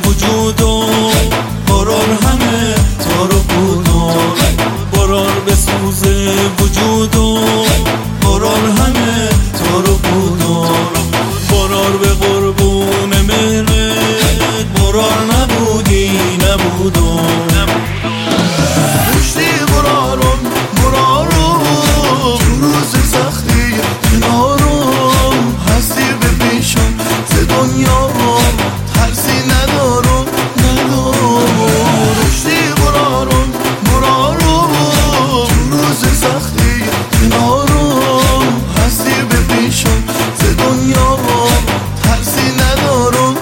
وجود و قرار همه تار و پودار، قرار به سوز وجود و قرار همه تار و پودار، قرار به قربون مهرت قرار نبودی نبودم پشتی قرارم تو روز سختی کنارم هستی به پیشم ز دنیا ترسی ندارم پشتی قرارم تو روز سختی کنارم هستی به پیشم ز دنیا ترسی ندارم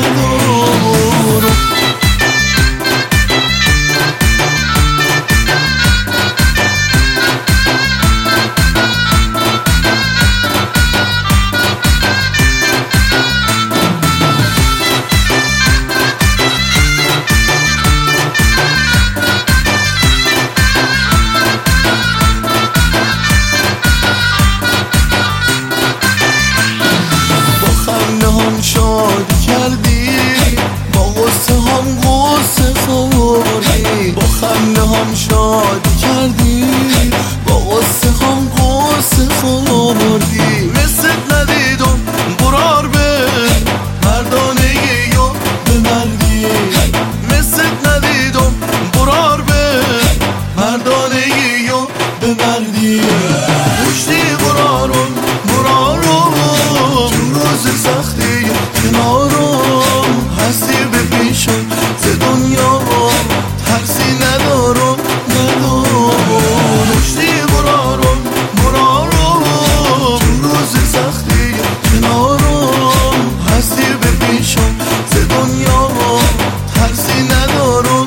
شادی کردی با غصه هم غصه خوردی، با خنده هم شادی کردی با غصه هم غصه خوردی، مثل ندیدم قرار به مردانگی یا به مرگی، مثل ندیدم قرار به مردانگی یا به مردی. پشتی قرارم تو روز سختی کنارم هستی به پیشم ز دنیا ترسی ندارم پشتی قرارم تو روز سختی کنارم هستی به پیشم ز دنیا ترسی ندارم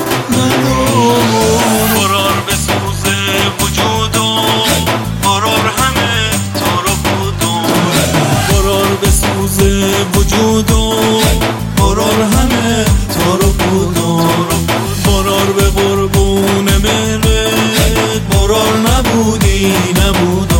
قرار به سوز وجود و قرار همه تار و پودار، قرار به سوز وجود و قرار همه تار و پودار، قرار به قربون مهرت قرار نبودی نبود